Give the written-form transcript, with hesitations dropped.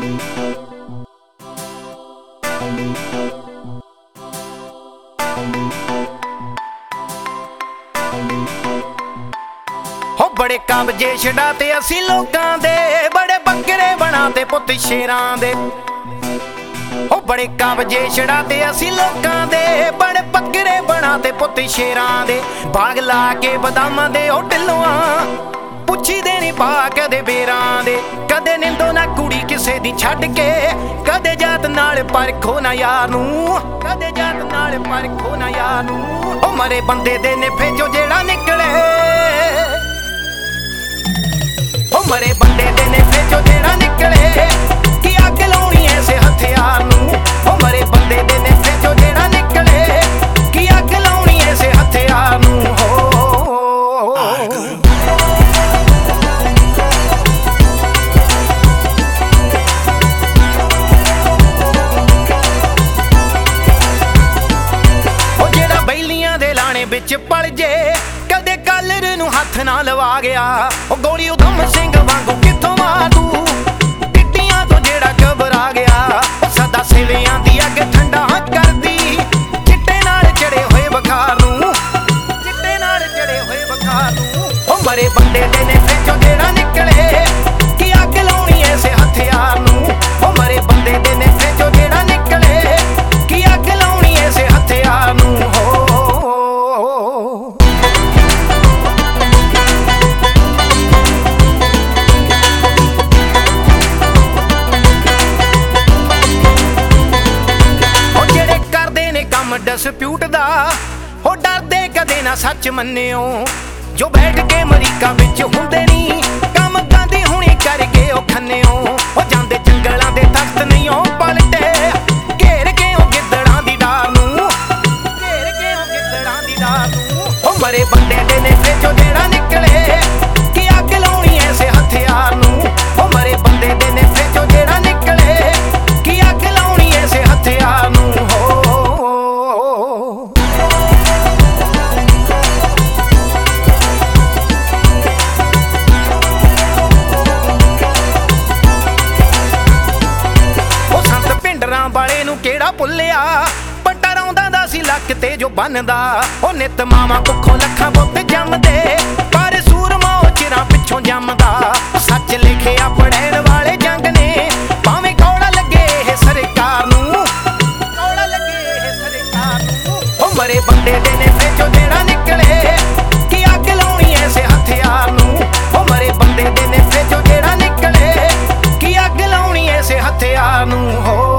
हो बड़े कब्जे छड़ाते असी लोकां दे, बड़े बकरे बनाते पुत शेरां दे। हो बड़े कब्जे छड़ाते असी लोकां दे, बड़े बकरे बनाते पुत शेरां दे। बाग ला के बदामां दे ओ ढिल्लोआं, पुछी दे नी पा कदे बेरां दे। कदे निंदो ना कुड़ी किसे दी छड्ड के, कदे जात नाल परखो ना यार नूं, कदे जात नाल परखो ना यार नूं। ओ मरे बंदे दे नेफे चो जेड़ा निकले, ओ मरे बंदे दे नेफे चो जेड़ा निकले, कि अग लाउणी ऐसे हथियार नूं। ओ मरे बंदे दे नेफे चो जेड़ा निकले, कि अग लाउणी ऐसे हथियार नूं। विच पड़ जे कदे कलर नूं हथ ना लवा गया, ओ गोली उधम सिंह वांगू किथों मारू, टिड्डियां तो जेड़ा घबरा गया। ओ सदा सिवियां दी अग ठंडा करदी, चिट्टे नाल चढ़े होए बखार नूं, चिट्टे नाल चढ़े होए बखार नूं। ओ मरे बंदे दे नेफे चों जेड़ा निकले, कि अग लाउणी ऐसे हथियार नूं। ओ मरे बंदे दे नेफे चों जेड़ा निकले, कि अग लाउणी ऐसे हथियार नूं। डिस्प्यूट दा हो डरदे कदे ना सच मन्नियो, जो बैठ के अमरीका विच हुंदे नी कम गांधी हुणी करके ओ खन्नियो। हो जांदे जंगलां दे तख्त नहीं ओ पलटे, घेर के ओ गिद्दड़ां दी डार नूं, घेर के ओ गिद्दड़ां दी डार नूं। हो मरे बंदे दे नेफे चो जेड़ा निकले, कि अग लाउणी ऐसे हथियार नूं। हो मरे बंदे दे नेफे चो जेड़ा निकले, कि अग लाउणी ऐसे हथियार नूं। वाले नूं केड़ा भुल्लिया, पट्टा रौंदा दा सी लक ते जो बनदा। ओ नित मावां कुखों लखां पुत्त जमदे, पर सूरमा ओ चिरां पिछों जमदा। सच लिखिया पढ़ैण वाले जंग ने, भावें कौड़ा लगे इह सरकार नूं, कौड़ा लगे इह सरकार नूं। ओ मरे बंदे दे नेफे चों जेड़ा निकले, कि अग लाउणी ऐसे हथियार नूं। ओ मरे बंदे दे नेफे चों जेड़ा निकले, कि अग लाउणी ऐसे हथियार नूं। हो